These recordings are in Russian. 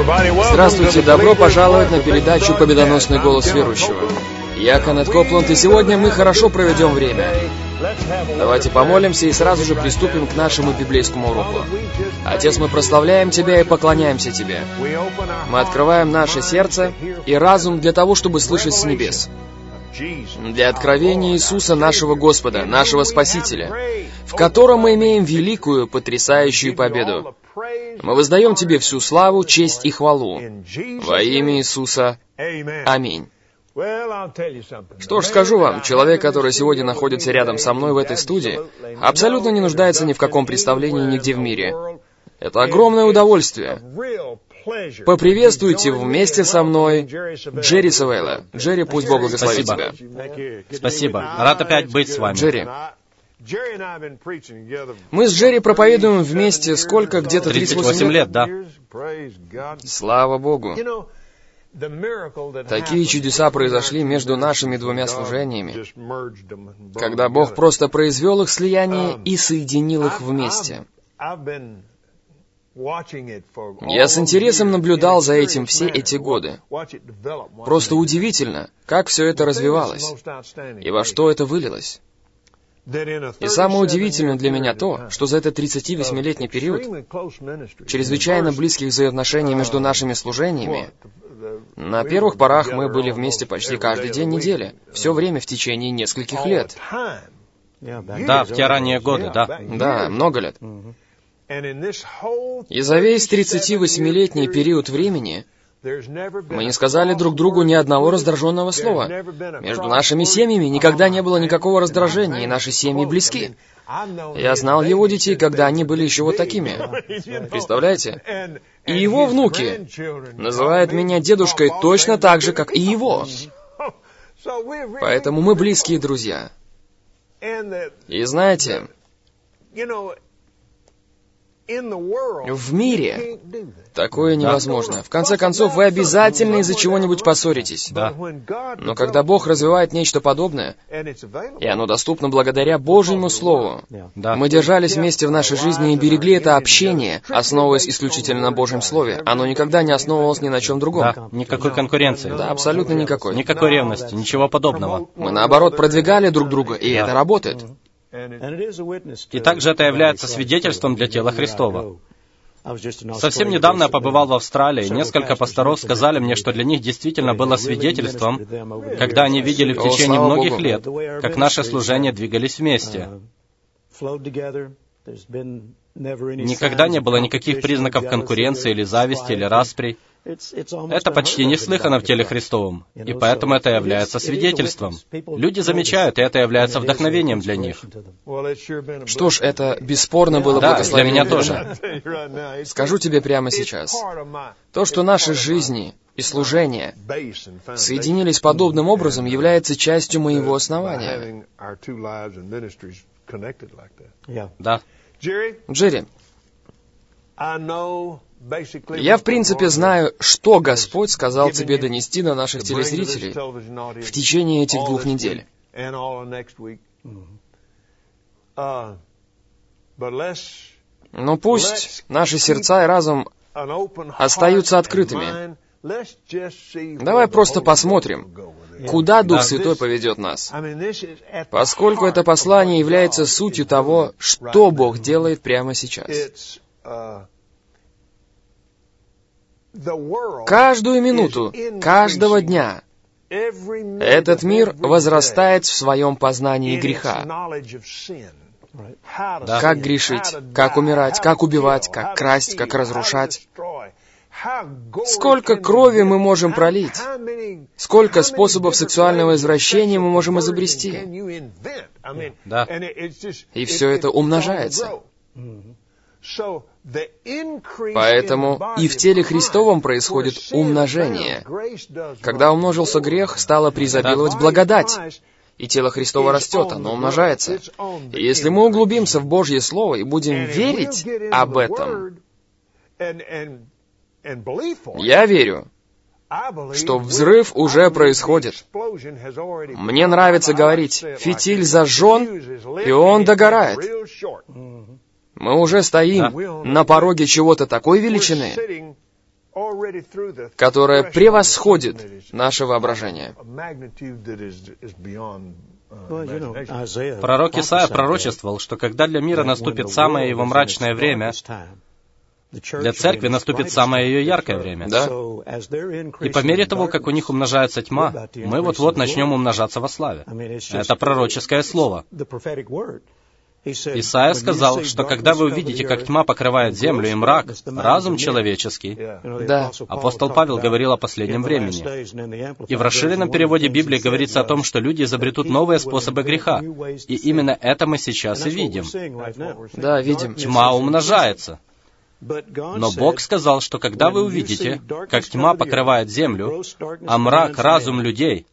Здравствуйте, добро пожаловать на передачу «Победоносный голос верующего». Я Кеннет Копланд, и сегодня мы хорошо проведем время. Давайте помолимся и сразу же приступим к нашему библейскому уроку. Отец, мы прославляем Тебя и поклоняемся Тебе. Мы открываем наше сердце и разум для того, чтобы слышать с небес. Для откровения Иисуса, нашего Господа, нашего Спасителя, в котором мы имеем великую, потрясающую победу. Мы воздаем Тебе всю славу, честь и хвалу. Во имя Иисуса. Аминь. Что ж, скажу вам, человек, который сегодня находится рядом со мной в этой студии, абсолютно не нуждается ни в каком представлении нигде в мире. Это огромное удовольствие. Поприветствуйте вместе со мной Джерри Савейла. Джерри, пусть Бог благословит тебя. Спасибо. Рад опять быть с вами. Джерри. Мы с Джерри проповедуем вместе сколько? Где-то 38 лет, да. Слава Богу. Такие чудеса произошли между нашими двумя служениями, когда Бог просто произвел их слияние и соединил их вместе. Я с интересом наблюдал за этим все эти годы. Просто удивительно, как все это развивалось, и во что это вылилось. И самое удивительное для меня то, что за этот 38-летний период чрезвычайно близких взаимоотношений между нашими служениями, на первых порах мы были вместе почти каждый день недели, все время в течение нескольких лет. Да, в те ранние годы, да. Да, много лет. И за весь 38-летний период времени мы не сказали друг другу ни одного раздраженного слова. Между нашими семьями никогда не было никакого раздражения, и наши семьи близки. Я знал его детей, когда они были еще вот такими. Представляете? И его внуки называют меня дедушкой точно так же, как и его. Поэтому мы близкие друзья. И знаете, в мире такое невозможно. В конце концов, вы обязательно из-за чего-нибудь поссоритесь. Да. Но когда Бог развивает нечто подобное, и оно доступно благодаря Божьему Слову, Да. мы держались вместе в нашей жизни и берегли это общение, основываясь исключительно на Божьем Слове. Оно никогда не основывалось ни на чем другом. Да, никакой конкуренции. Да, абсолютно никакой. Никакой ревности, ничего подобного. Мы, наоборот, продвигали друг друга, и это работает. И также это является свидетельством для тела Христова. Совсем недавно я побывал в Австралии, и несколько пасторов сказали мне, что для них действительно было свидетельством, когда они видели в течение слава многих Богу. лет, как наши служения двигались вместе. Никогда не было никаких признаков конкуренции или зависти, или распри. Это почти неслыханно в теле Христовом, и поэтому это является свидетельством. Люди замечают, и это является вдохновением для них. Что ж, это бесспорно было Да, для благословение. меня тоже. Скажу тебе прямо сейчас. То, что наши жизни и служения соединились подобным образом, является частью моего основания. Да. Джерри, я в принципе знаю, что Господь сказал тебе донести до наших телезрителей в течение этих 2 недель. Но пусть наши сердца и разум остаются открытыми. Давай просто посмотрим, куда Дух Святой поведет нас. Поскольку это послание является сутью того, что Бог делает прямо сейчас. Каждую минуту, каждого дня этот мир возрастает в своем познании греха. Да. Как грешить, как умирать, как убивать, как красть, как разрушать. Сколько крови мы можем пролить? Сколько способов сексуального извращения мы можем изобрести? Да. И все это умножается. Поэтому и в теле Христовом происходит умножение. Когда умножился грех, стала преизобиловать благодать. И тело Христово растет, оно умножается. И если мы углубимся в Божье Слово и будем верить об этом, я верю, что взрыв уже происходит. Мне нравится говорить, фитиль зажжен, и он догорает. Мы уже стоим на пороге чего-то такой величины, которое превосходит наше воображение. Пророк Исаия пророчествовал, что когда для мира наступит самое его мрачное время, для церкви наступит самое ее яркое время. Да. И по мере того, как у них умножается тьма, мы вот-вот начнем умножаться во славе. Это пророческое слово. Исаия сказал, что когда вы увидите, как тьма покрывает землю и мрак, разум человеческий, Да. апостол Павел говорил о последнем времени. И в расширенном переводе Библии говорится о том, что люди изобретут новые способы греха. И именно это мы сейчас и видим. Да, видим. Тьма умножается. Но Бог сказал, что когда вы увидите, как тьма покрывает землю, а мрак — разум людей,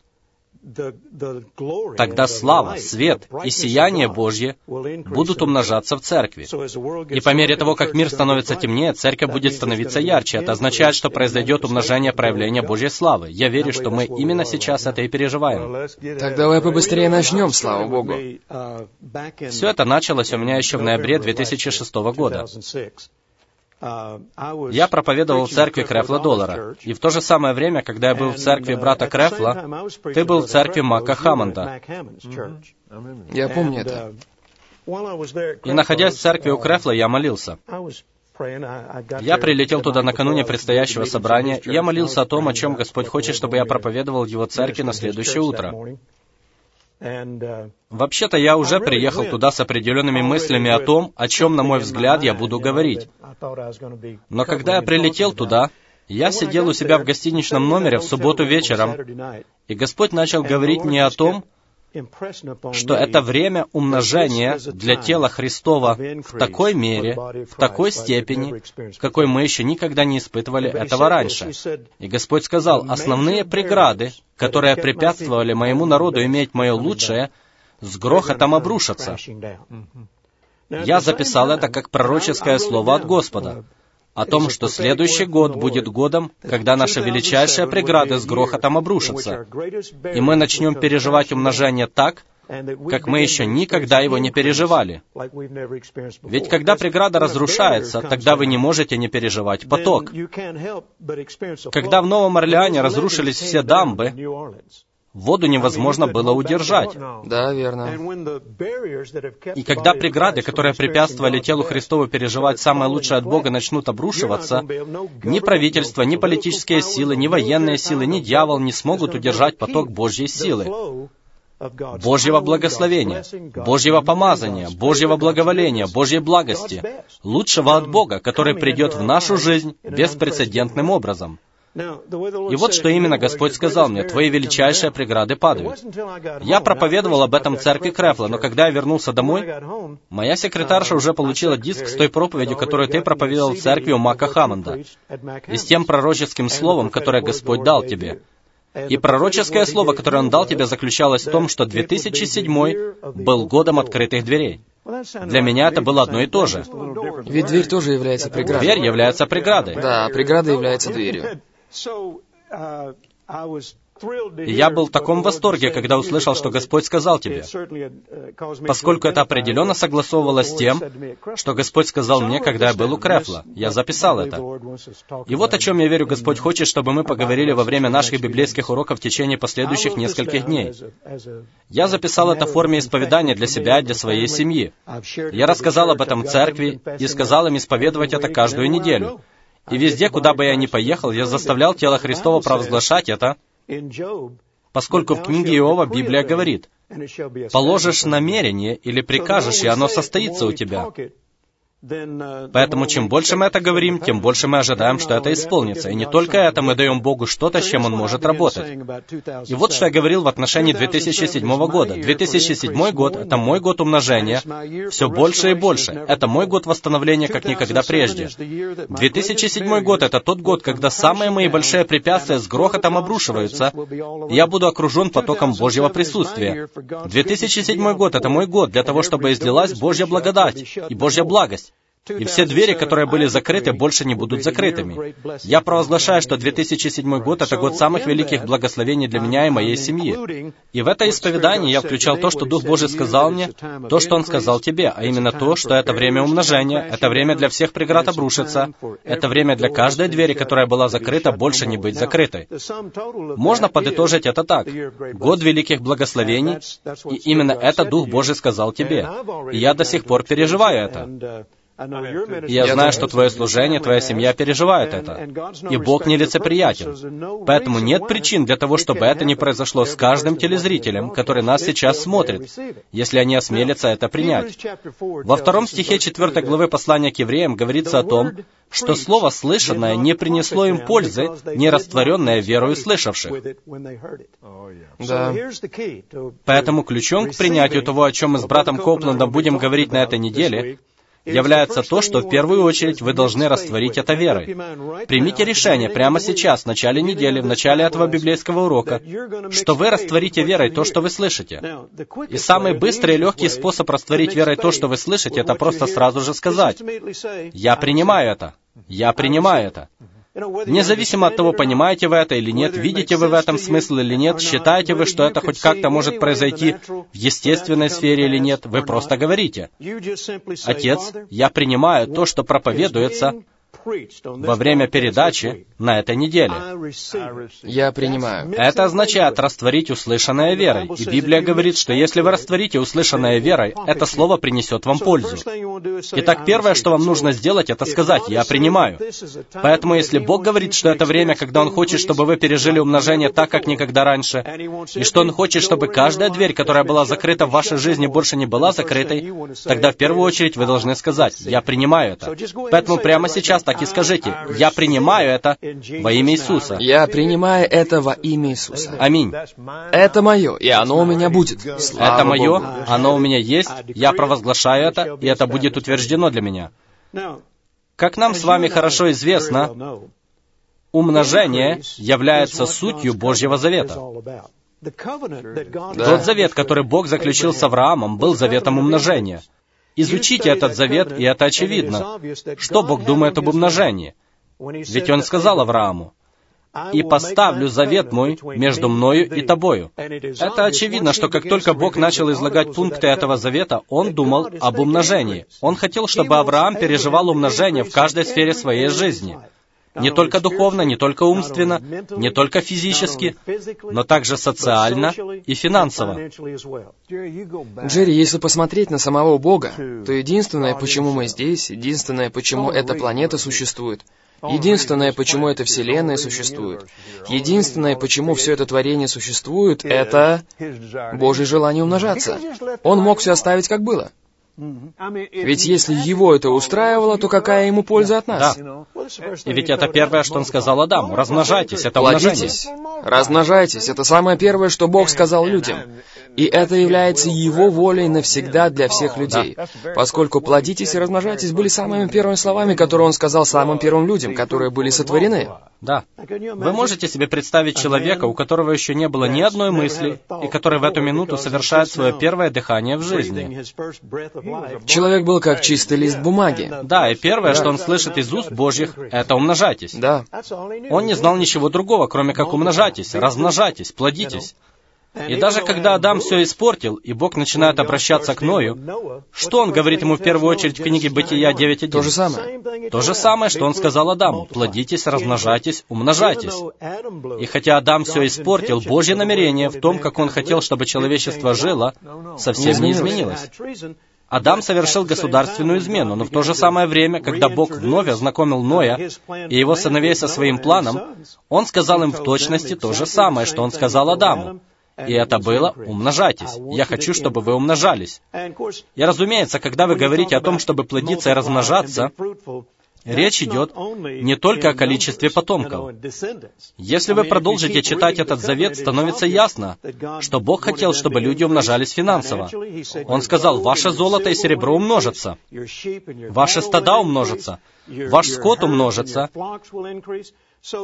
тогда слава, свет и сияние Божье будут умножаться в церкви. И по мере того, как мир становится темнее, церковь будет становиться ярче. Это означает, что произойдет умножение проявления Божьей славы. Я верю, что мы именно сейчас это и переживаем. Так давай побыстрее начнем, слава Богу. Все это началось у меня еще в ноябре 2006 года. Я проповедовал в церкви Крефла Доллара. И в то же самое время, когда я был в церкви брата Крефла, ты был в церкви Мака Хаммонда. Я помню это. И находясь в церкви у Крефла, я молился. Я прилетел туда накануне предстоящего собрания, и я молился о том, о чем Господь хочет, чтобы я проповедовал в его церкви на следующее утро. Вообще-то я уже приехал туда с определенными мыслями о том, о чем, на мой взгляд, я буду говорить. Но когда я прилетел туда, я сидел у себя в гостиничном номере в субботу вечером, и Господь начал говорить мне о том, что это время умножения для тела Христова в такой мере, в такой степени, в какой мы еще никогда не испытывали этого раньше. И Господь сказал, основные преграды, которые препятствовали моему народу иметь мое лучшее, с грохотом обрушатся. Я записал это как пророческое слово от Господа, о том, что следующий год будет годом, когда наши величайшие преграды с грохотом обрушатся, и мы начнем переживать умножение так, как мы еще никогда его не переживали. Ведь когда преграда разрушается, тогда вы не можете не переживать поток. Когда в Новом Орлеане разрушились все дамбы, воду невозможно было удержать. Да, верно. И когда преграды, которые препятствовали телу Христову переживать самое лучшее от Бога, начнут обрушиваться, ни правительство, ни политические силы, ни военные силы, ни дьявол не смогут удержать поток Божьей силы, Божьего благословения, Божьего помазания, Божьего благоволения, Божьей благости, лучшего от Бога, который придет в нашу жизнь беспрецедентным образом. И вот что именно Господь сказал мне: «Твои величайшие преграды падают». Я проповедовал об этом в церкви Крефла, но когда я вернулся домой, моя секретарша уже получила диск с той проповедью, которую ты проповедовал в церкви у Мака Хаммонда, и с тем пророческим словом, которое Господь дал тебе. И пророческое слово, которое Он дал тебе, заключалось в том, что 2007 был годом открытых дверей. Для меня это было одно и то же. Ведь дверь тоже является преградой. Дверь является преградой. Да, преграда является дверью. И я был в таком восторге, когда услышал, что Господь сказал тебе, поскольку это определенно согласовывалось с тем, что Господь сказал мне, когда я был у Крефла. Я записал это. И вот о чем я верю, Господь хочет, чтобы мы поговорили во время наших библейских уроков в течение последующих нескольких дней. Я записал это в форме исповедания для себя и для своей семьи. Я рассказал об этом в церкви и сказал им исповедовать это каждую неделю. И везде, куда бы я ни поехал, я заставлял тело Христово провозглашать это, поскольку в книге Иова Библия говорит: «Положишь намерение или прикажешь, и оно состоится у тебя». Поэтому чем больше мы это говорим, тем больше мы ожидаем, что это исполнится. И не только это, мы даем Богу что-то, с чем Он может работать. И вот что я говорил в отношении 2007 года. 2007 год — это мой год умножения, все больше и больше. Это мой год восстановления, как никогда прежде. 2007 год — это тот год, когда самые мои большие препятствия с грохотом обрушиваются, и я буду окружен потоком Божьего присутствия. 2007 год — это мой год для того, чтобы излилась Божья благодать и Божья благость. И все двери, которые были закрыты, больше не будут закрытыми. Я провозглашаю, что 2007 год — это год самых великих благословений для меня и моей семьи. И в это исповедание я включал то, что Дух Божий сказал мне, то, что Он сказал тебе, а именно то, что это время умножения, это время для всех преград обрушиться, это время для каждой двери, которая была закрыта, больше не быть закрытой. Можно подытожить это так. Год великих благословений, и именно это Дух Божий сказал тебе. И я до сих пор переживаю это. И я знаю, что твое служение, твоя семья переживает это. И Бог нелицеприятен. Поэтому нет причин для того, чтобы это не произошло с каждым телезрителем, который нас сейчас смотрит, если они осмелятся это принять. Во 2 стихе 4 главы послания к евреям говорится о том, что слово слышанное не принесло им пользы, не растворенное верою слышавших. Да. Поэтому ключом к принятию того, о чем мы с братом Копландом будем говорить на этой неделе, является то, что в первую очередь вы должны растворить это верой. Примите решение прямо сейчас, в начале недели, в начале этого библейского урока, что вы растворите верой то, что вы слышите. И самый быстрый и легкий способ растворить верой то, что вы слышите, это просто сразу же сказать: «Я принимаю это. Я принимаю это». Независимо от того, понимаете вы это или нет, видите вы в этом смысл или нет, считаете вы, что это хоть как-то может произойти в естественной сфере или нет, вы просто говорите: «Отец, я принимаю то, что проповедуется во время передачи на этой неделе». Я принимаю. Это означает растворить услышанное верой. И Библия говорит, что если вы растворите услышанное верой, это слово принесет вам пользу. Итак, первое, что вам нужно сделать, это сказать: «Я принимаю». Поэтому, если Бог говорит, что это время, когда Он хочет, чтобы вы пережили умножение так, как никогда раньше, и что Он хочет, чтобы каждая дверь, которая была закрыта в вашей жизни, больше не была закрытой, тогда в первую очередь вы должны сказать: «Я принимаю это». Поэтому прямо сейчас так и скажите: «Я принимаю это во имя Иисуса». Я принимаю это во имя Иисуса. Аминь. Это мое, и оно у меня будет. Слава Это мое, Богу. оно у меня есть, я провозглашаю это, и это будет утверждено для меня. Как нам с вами хорошо известно, умножение является сутью Божьего завета. Тот завет, который Бог заключил с Авраамом, был заветом умножения. Изучите этот завет, и это очевидно. Что Бог думает об умножении? Ведь Он сказал Аврааму: «И поставлю завет мой между мною и тобою». Это очевидно, что как только Бог начал излагать пункты этого завета, Он думал об умножении. Он хотел, чтобы Авраам переживал умножение в каждой сфере своей жизни. Не только духовно, не только умственно, не только физически, но также социально и финансово. Джерри, если посмотреть на самого Бога, то единственное, почему мы здесь, единственное, почему эта планета существует, единственное, почему эта Вселенная существует, единственное, почему все это творение существует, это Божье желание умножаться. Он мог все оставить, как было. Ведь если его это устраивало, то какая ему польза от нас? Да. И ведь это первое, что Он сказал Адаму: «Размножайтесь». Это умножение. Плодитесь, размножайтесь. Это самое первое, что Бог сказал людям. И это является Его волей навсегда для всех людей. Поскольку «плодитесь и размножайтесь» были самыми первыми словами, которые Он сказал самым первым людям, которые были сотворены. Да. Вы можете себе представить человека, у которого еще не было ни одной мысли, и который в эту минуту совершает свое первое дыхание в жизни. Человек был как чистый лист бумаги. Да, и первое, что он слышит из уст Божьих, это «умножайтесь». Да. Он не знал ничего другого, кроме как «умножайтесь», «размножайтесь», «плодитесь». И даже когда Адам все испортил, и Бог начинает обращаться к Ною, что Он говорит ему в первую очередь в книге Бытия 9:1? То же самое. То же самое, что Он сказал Адаму: «Плодитесь, размножайтесь, умножайтесь». И хотя Адам все испортил, Божье намерение в том, как он хотел, чтобы человечество жило, совсем не изменилось. Адам совершил государственную измену, но в то же самое время, когда Бог вновь ознакомил Ноя и его сыновей со своим планом, Он сказал им в точности то же самое, что Он сказал Адаму. И это было: «Умножайтесь. Я хочу, чтобы вы умножались». И, разумеется, когда вы говорите о том, чтобы плодиться и размножаться, речь идет не только о количестве потомков. Если вы продолжите читать этот завет, становится ясно, что Бог хотел, чтобы люди умножались финансово. Он сказал: «Ваше золото и серебро умножатся, ваши стада умножатся, ваш скот умножится».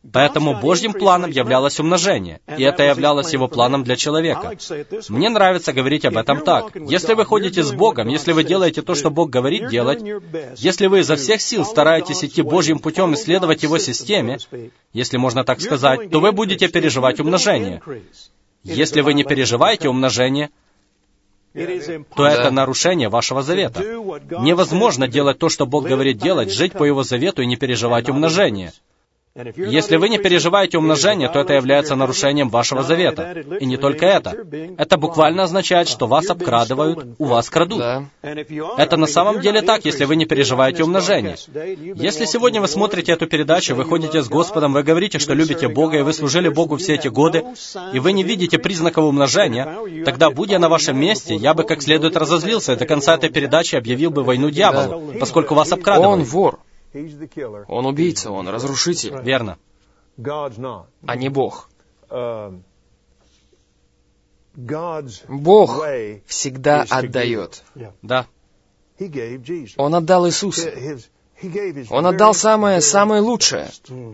Поэтому Божьим планом являлось умножение, и это являлось Его планом для человека. Мне нравится говорить об этом так. Если вы ходите с Богом, если вы делаете то, что Бог говорит делать, если вы изо всех сил стараетесь идти Божьим путем и следовать Его системе, если можно так сказать, то вы будете переживать умножение. Если вы не переживаете умножение, то это нарушение вашего завета. Невозможно делать то, что Бог говорит делать, жить по Его завету и не переживать умножение. Если вы не переживаете умножение, то это является нарушением вашего завета. И не только это. Это буквально означает, что вас обкрадывают, у вас крадут. Да. Это на самом деле так, если вы не переживаете умножение. Если сегодня вы смотрите эту передачу, вы ходите с Господом, вы говорите, что любите Бога, и вы служили Богу все эти годы, и вы не видите признаков умножения, тогда, будь я на вашем месте, я бы как следует разозлился, и до конца этой передачи объявил бы войну дьяволу, поскольку вас обкрадывают. Он вор. Он убийца, он разрушитель. Верно. А не Бог. Бог всегда отдает. Да. Он отдал Иисуса. Он отдал самое лучшее.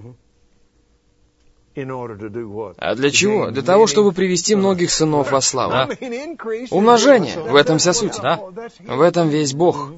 А для чего? Для того, чтобы привести многих сынов во славу. Да. Умножение. В этом вся суть. Да. В этом весь Бог.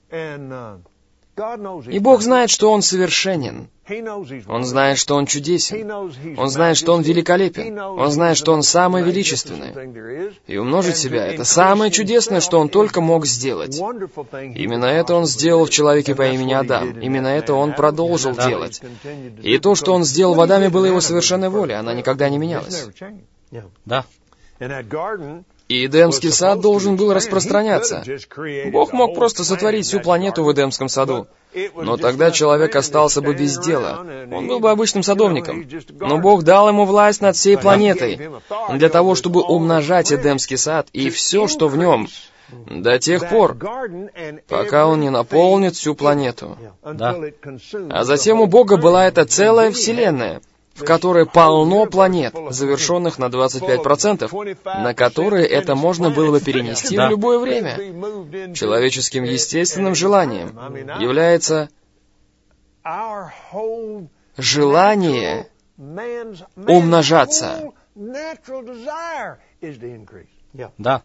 И Бог знает, что Он совершенен. Он знает, что Он чудесен. Он знает, что Он великолепен. Он знает, что Он самый величественный. И умножить себя — это самое чудесное, что Он только мог сделать. Именно это Он сделал в человеке по имени Адам. Именно это Он продолжил делать. И то, что Он сделал в Адаме, было Его совершенной волей. Она никогда не менялась. Да. И Эдемский сад должен был распространяться. Бог мог просто сотворить всю планету в Эдемском саду. Но тогда человек остался бы без дела. Он был бы обычным садовником. Но Бог дал ему власть над всей планетой, для того, чтобы умножать Эдемский сад и все, что в нем, до тех пор, пока он не наполнит всю планету. Да. А затем у Бога была эта целая вселенная, в которой полно планет, завершенных на 25%, на которые это можно было бы перенести в любое время. Человеческим естественным желанием является желание умножаться. Да.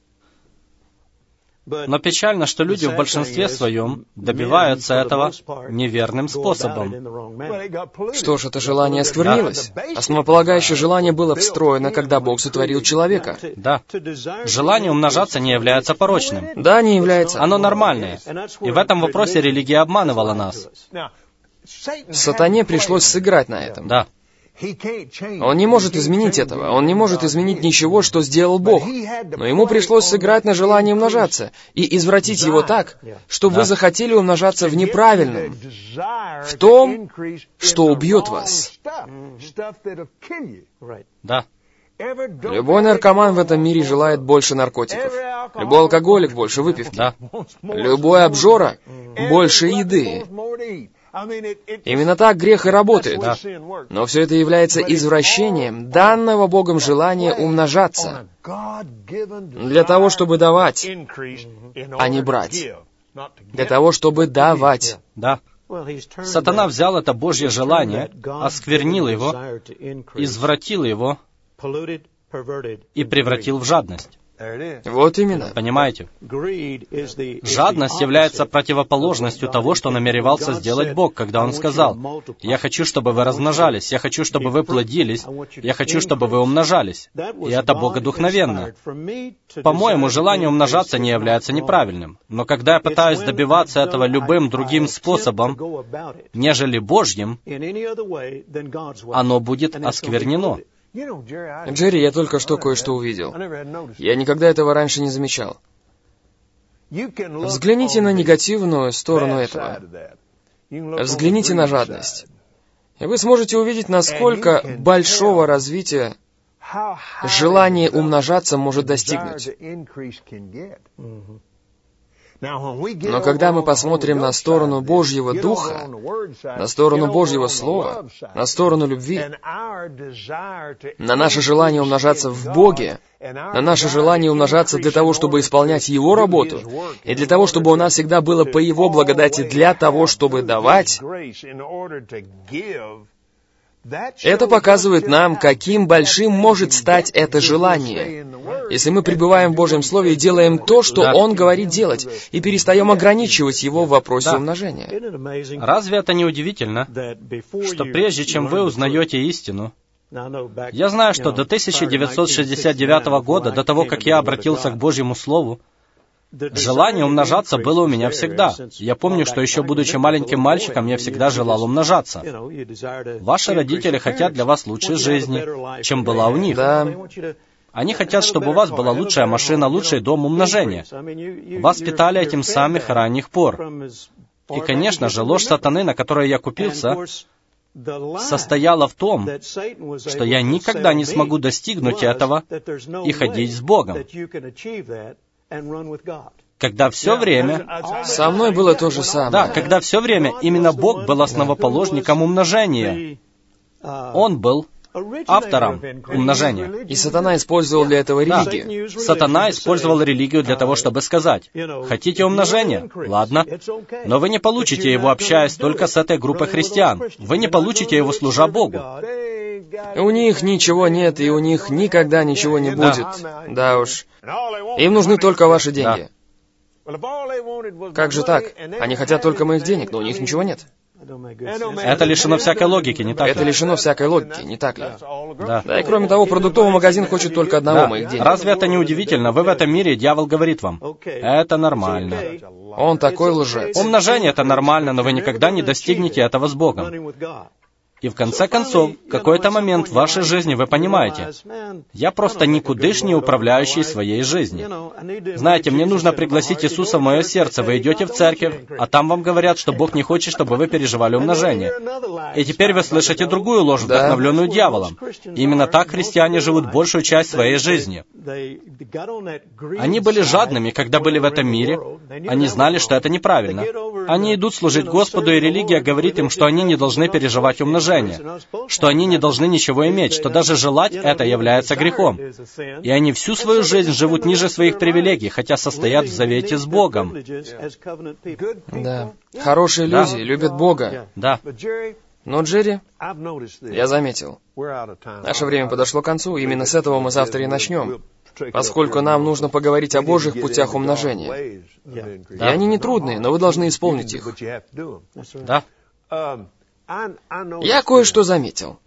Но печально, что люди в большинстве своем добиваются этого неверным способом. Что ж, это желание осквернилось. Основополагающее желание было встроено, когда Бог сотворил человека. Да. Желание умножаться не является порочным. Да, не является. Оно нормальное. И в этом вопросе религия обманывала нас. Сатане пришлось сыграть на этом. Да. Он не может изменить этого. Он не может изменить ничего, что сделал Бог. Но ему пришлось сыграть на желании умножаться и извратить его так, чтобы вы захотели умножаться в неправильном, в том, что убьет вас. Да. Любой наркоман в этом мире желает больше наркотиков. Любой алкоголик больше выпивки. Да. Любой обжора больше еды. Именно так грех и работает. Да. Но все это является извращением данного Богом желания умножаться для того, чтобы давать, а не брать. Для того, чтобы давать. Да. Сатана взял это Божье желание, осквернил его, извратил его и превратил в жадность. Вот именно. Понимаете? Жадность является противоположностью того, что намеревался сделать Бог, когда Он сказал: «Я хочу, чтобы вы размножались, я хочу, чтобы вы плодились, я хочу, чтобы вы умножались». И это богодухновенно. По-моему, желание умножаться не является неправильным. Но когда я пытаюсь добиваться этого любым другим способом, нежели Божьим, оно будет осквернено. Джерри, я только что кое-что увидел. Я никогда этого раньше не замечал. Взгляните на негативную сторону этого. Взгляните на жадность. И вы сможете увидеть, насколько большого развития желание умножаться может достигнуть. Но когда мы посмотрим на сторону Божьего Духа, на сторону Божьего Слова, на сторону любви, на наше желание умножаться в Боге, на наше желание умножаться для того, чтобы исполнять Его работу, и для того, чтобы у нас всегда было по Его благодати для того, чтобы давать, Это показывает нам, каким большим может стать это желание, если мы пребываем в Божьем Слове и делаем то, что Он говорит делать, и перестаем ограничивать Его в вопросе умножения. Разве это не удивительно, что прежде чем вы узнаете истину, я знаю, что до 1969 года, до того, как я обратился к Божьему Слову, желание умножаться было у меня всегда. Я помню, что еще будучи маленьким мальчиком, я всегда желал умножаться. Ваши родители хотят для вас лучшей жизни, чем была у них. Да. Они хотят, чтобы у вас была лучшая машина, лучший дом, умножения. Вас питали этим с самых ранних пор. И, конечно же, ложь сатаны, на которую я купился, состояла в том, что я никогда не смогу достигнуть этого и ходить с Богом. Когда все время... Со мной было то же самое. Да, когда все время именно Бог был основоположником умножения. Он был автором умножения. И сатана использовал для этого религию. Сатана использовал религию для того, чтобы сказать: хотите умножения? Ладно. Но вы не получите его, общаясь только с этой группой христиан. Вы не получите его, служа Богу. У них ничего нет, и у них никогда ничего не будет. Да уж. Им нужны только ваши деньги. Как же так? Они хотят только моих денег, но у них ничего нет. Это лишено всякой логики, не так ли? Это лишено всякой логики, не так ли? Да. Да, и кроме того, продуктовый магазин хочет только одного моих денег. Разве это не удивительно? Вы в этом мире, дьявол говорит вам: это нормально. Он такой лжец. Умножение — это нормально, но вы никогда не достигнете этого с Богом. И в конце концов, в какой-то момент в вашей жизни вы понимаете: я просто никудышний управляющий своей жизнью. Знаете, мне нужно пригласить Иисуса в мое сердце. Вы идете в церковь, а там вам говорят, что Бог не хочет, чтобы вы переживали умножение. И теперь вы слышите другую ложь, вдохновленную дьяволом. И именно так христиане живут большую часть своей жизни. Они были жадными, когда были в этом мире. Они знали, что это неправильно. Они идут служить Господу, и религия говорит им, что они не должны переживать умножение, что они не должны ничего иметь, что даже желать это является грехом. И они всю свою жизнь живут ниже своих привилегий, хотя состоят в завете с Богом. Да. Хорошие люди любят Бога. Да. Но, Джерри, я заметил, наше время подошло к концу, именно с этого мы завтра и начнем, поскольку нам нужно поговорить о Божьих путях умножения. И они не трудные, но вы должны исполнить их. Да. Я кое-что заметил.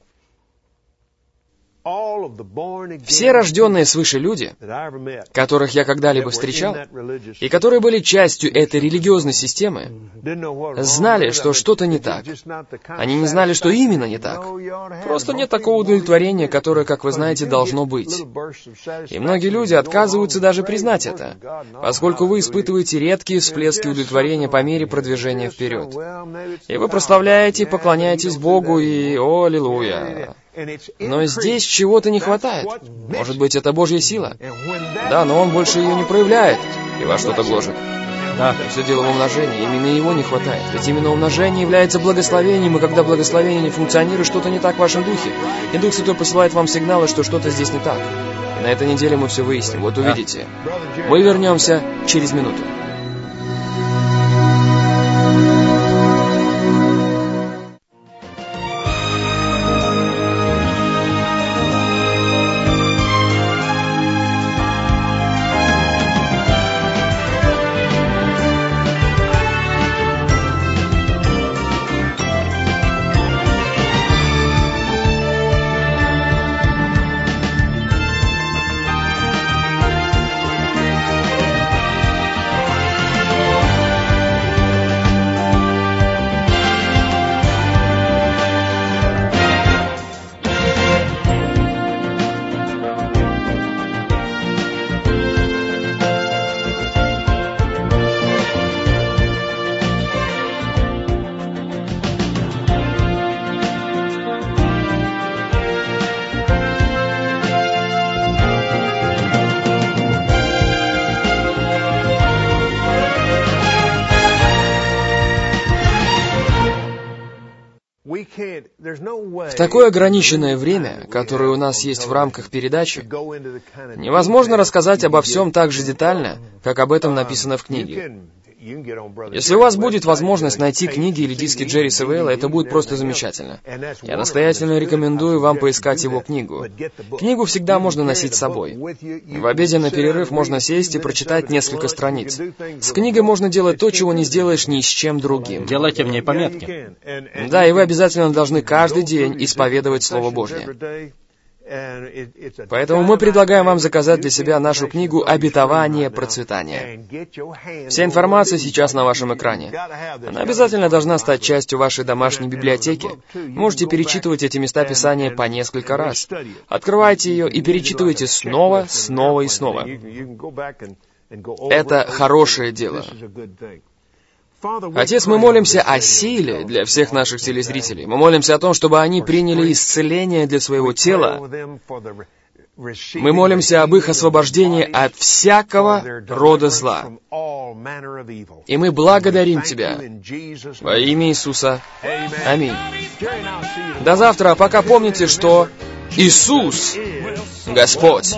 Все рожденные свыше люди, которых я когда-либо встречал, и которые были частью этой религиозной системы, знали, что что-то не так. Они не знали, что именно не так. Просто нет такого удовлетворения, которое, как вы знаете, должно быть. И многие люди отказываются даже признать это, поскольку вы испытываете редкие всплески удовлетворения по мере продвижения вперед. И вы прославляете и поклоняетесь Богу, и о, аллилуйя. Но здесь чего-то не хватает. Может быть, это Божья сила? Да, но Он больше ее не проявляет, и вас что-то гложет. Да, все дело в умножении, именно его не хватает. Ведь именно умножение является благословением, и когда благословение не функционирует, что-то не так в вашем духе. И Дух Святой посылает вам сигналы, что что-то здесь не так. И на этой неделе мы все выясним, вот увидите. Мы вернемся через минуту. В такое ограниченное время, которое у нас есть в рамках передачи, невозможно рассказать обо всем так же детально, как об этом написано в книге. Если у вас будет возможность найти книги или диски Джерри Севейла, это будет просто замечательно. Я настоятельно рекомендую вам поискать его книгу. Книгу всегда можно носить с собой. В обеденный перерыв можно сесть и прочитать несколько страниц. С книгой можно делать то, чего не сделаешь ни с чем другим. Делайте в ней пометки. Да, и вы обязательно должны каждый день исповедовать Слово Божье. Поэтому мы предлагаем вам заказать для себя нашу книгу «Обетование процветания». Вся информация сейчас на вашем экране. Она обязательно должна стать частью вашей домашней библиотеки. Можете перечитывать эти места Писания по несколько раз. Открывайте ее и перечитывайте снова, снова и снова. Это хорошее дело. Отец, мы молимся о силе для всех наших телезрителей. Мы молимся о том, чтобы они приняли исцеление для своего тела. Мы молимся об их освобождении от всякого рода зла. И мы благодарим Тебя во имя Иисуса. Аминь. До завтра. А пока помните, что Иисус Господь.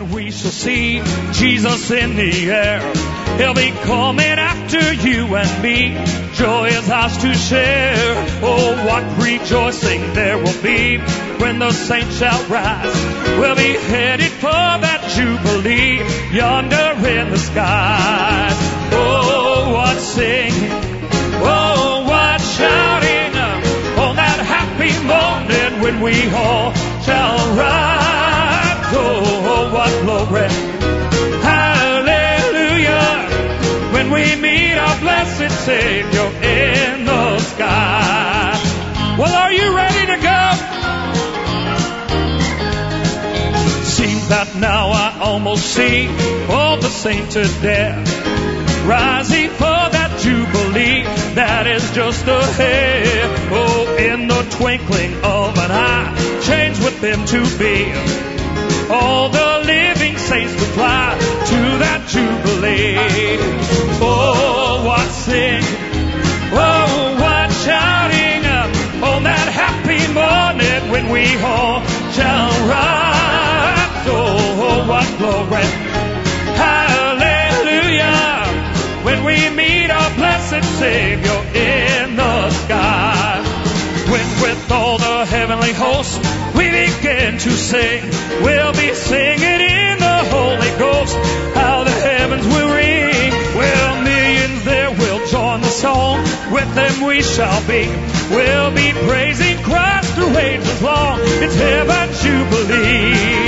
He'll be coming after you and me. Joy is ours to share. Oh, what rejoicing there will be when the saints shall rise. We'll be headed for that jubilee yonder in the skies. Oh, what singing. Oh, what shouting on that happy moment when we all shall rise. Oh, what glory. When we meet our blessed Savior in the sky. Well, are you ready to go? Seems that now I almost see all the saints there rising for that jubilee that is just ahead. Oh, in the twinkling of an eye, change with them to be. All the living saints will fly to that jubilee. Oh, what sing, oh, what shouting on that happy morning when we all shall rise. Oh, what glory, hallelujah, when we meet our blessed Savior in the sky. When with all the heavenly hosts we begin to sing, we'll be singing in the Holy Ghost, how the heavens will ring. Well, millions there will join the song, with them we shall be. We'll be praising Christ through ages long, it's heaven jubilee.